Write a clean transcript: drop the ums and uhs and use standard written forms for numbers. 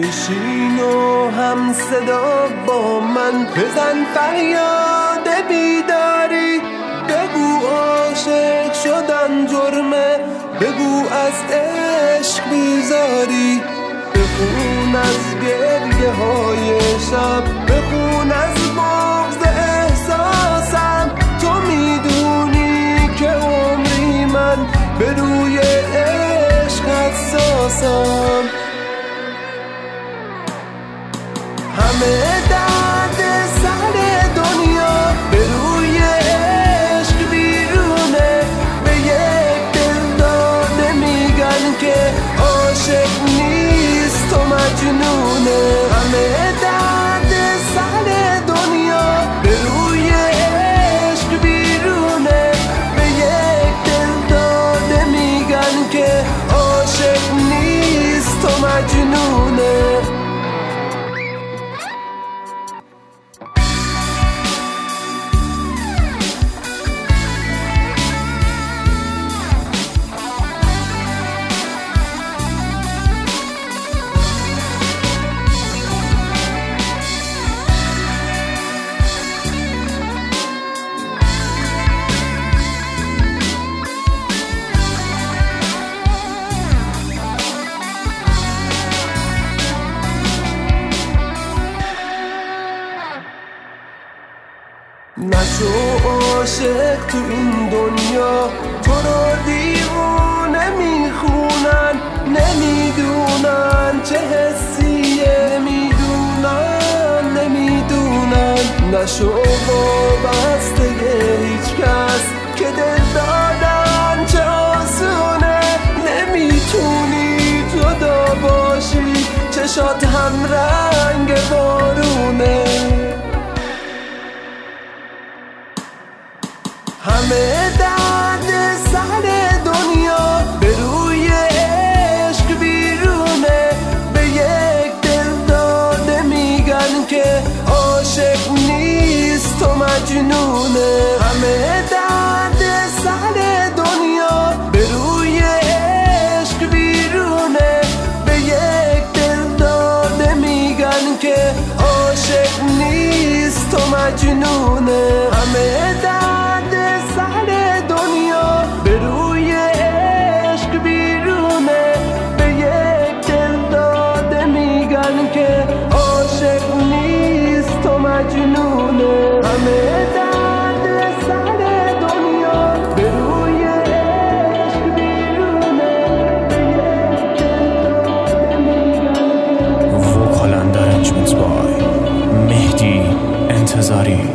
بشین و هم صدا با من بزن فریاد بیداری، بگو عاشق شدن جرمه، بگو از عشق بیزاری، بخون از گریه های شب، بخون از بغض احساسم. تو میدونی که عمری من به روی عشق حساسم. همه درد سر دنیا به روی عشق بیرونه، به یک دل داده میگن که عاشق نیست تو مجنونه. همه درد سر دنیا به روی عشق بیرونه، به یک دل داده میگن که عاشق نیست تو مجنونه. نشو عاشق تو این دنیا، تو رو دیوونه میخونن، نمیدونن چه حسیه، نمیدونن. نشو وابسته هیچ کس که دل دادن چه آسونه، نمیتونی جدا باشی، چشات هم رنگ بارونه. همه درد سر دنیا به روی عشق بیرونه، به یک دل داده میگن که عاشق نیست تو مجنونه. همه درد سر دنیا به روی عشق بیرونه، به یک دل داده میگن که عاشق نیست تو مجنونه. همه درد سر دنیا به روی عشق بیرونه، به یک دل داده میگن که عاشق نیست تو مجنونه. همه درد سر دنیا به روی عشق بیرونه، به یک دل داده میگن که وکالند ارنجمنت بای مهدی انتظاری.